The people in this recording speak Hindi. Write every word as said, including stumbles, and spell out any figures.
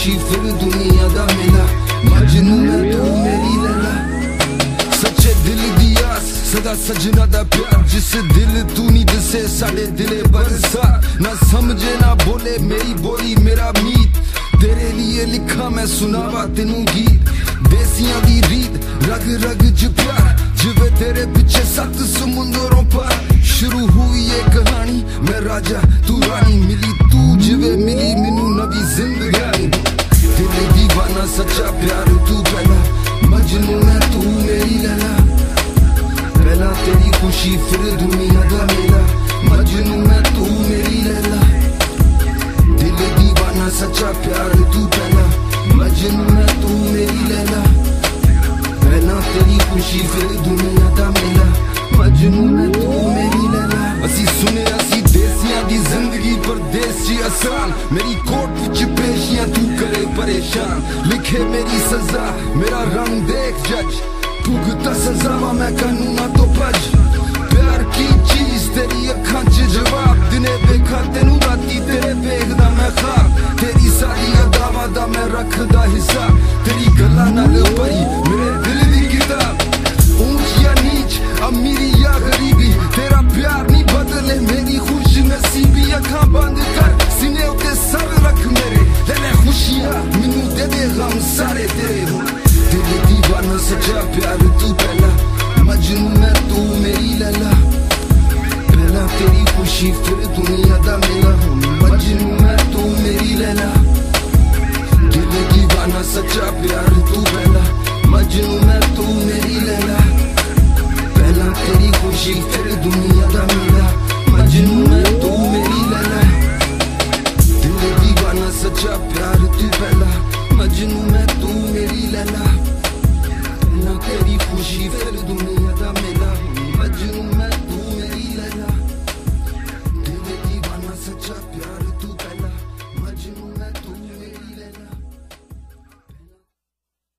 खुशी फिर दुनिया दा मेला, मजनू मैं तू मेरी लैला। सच्चे दिल दी आस सदा सजना दा प्यार, जिस दिल तू नहीं दसे साडे दिले बरसात। ना समझे ना बोले मेरी बोली मेरा मीत, तेरे लिए लिखा मैं सुनावा तेनू गीत। देसियां दी रीत रग रग च प्यार, जिवे तेरे पीछे सत समुंदरों पार। शुरू हुई ये कहानी मैं राजा तू रानी, मिली तू जिवे मिली मैनू नवी जिंदगानी। दिल दीवाना सच्चा प्यार तू पहला, मजनू मैं तू मेरी लैला। पहला तेरी खुशी फिर दुनिया दा मेला, मजनू मैं तू मेरी लैला। दिल दीवाना सच्चा प्यार तू पहला, मजनू मैं तू मेरी लैला। पहला तेरी खुशी फिर दुनिया दा मेला, मजनू मैं तू मेरी लैला। असी सुने असी देसियां दी जिंदगी परदेसी आसान, मेरी कोर्ट विच पेशियां तू करे परेशान। लिखे मेरी सजा मेरा रंग देख जज, भुगता सजावा मैं कानूना तो भज। प्यार की चीज तेरी अखां च जवाब, दिने देखा तेनू राती तेरे वेखदा मैं ख्वाब। तेरी सारी अदावां दा मैं रखदा हिसाब, तेरी गल्लां नाल भरी मेरे दिल दी किताब। ऊंच या नीच अमीरी या गरीबी, तेरा प्यार नहीं बदले मेरी खुश नसीबी। अखां बंद कर सीने उते सर रख मेरे, ले ले खुशियां मैनू दे दे गम सारे तेरे। दिल दीवाना सच्चा प्यार तू पहला, मजनू मैं तू मेरी लैला। पहला तेरी खुशी फिर दुनिया दा मेला, मजनू मैं तू मेरी लैला। दिल दीवाना सच्चा प्यार तू पहला, मजनू मैं तू मेरी लैला। पहला तेरी खुशी फिर दुनिया दा मेला, मजनू मैं तू मेरी लैला। दिल दीवाना सच्चा प्यार